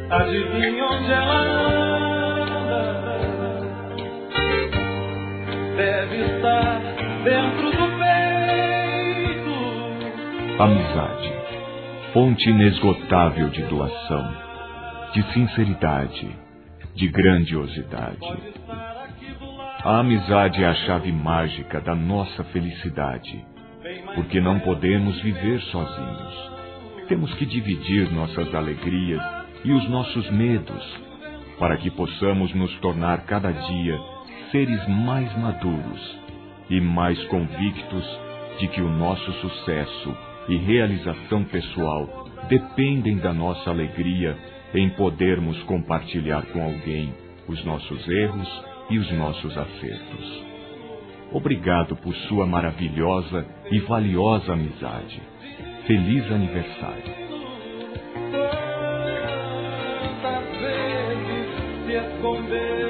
Adivinha onde ela anda? Deve estar dentro do peito. Amizade, fonte inesgotável de doação, de sinceridade, de grandiosidade. A amizade é a chave mágica da nossa felicidade, porque não podemos viver sozinhos. Temos que dividir nossas alegrias e os nossos medos, para que possamos nos tornar cada dia seres mais maduros e mais convictos de que o nosso sucesso e realização pessoal dependem da nossa alegria em podermos compartilhar com alguém os nossos erros e os nossos acertos. Obrigado por sua maravilhosa e valiosa amizade. Feliz aniversário. Quantas vezes se esconder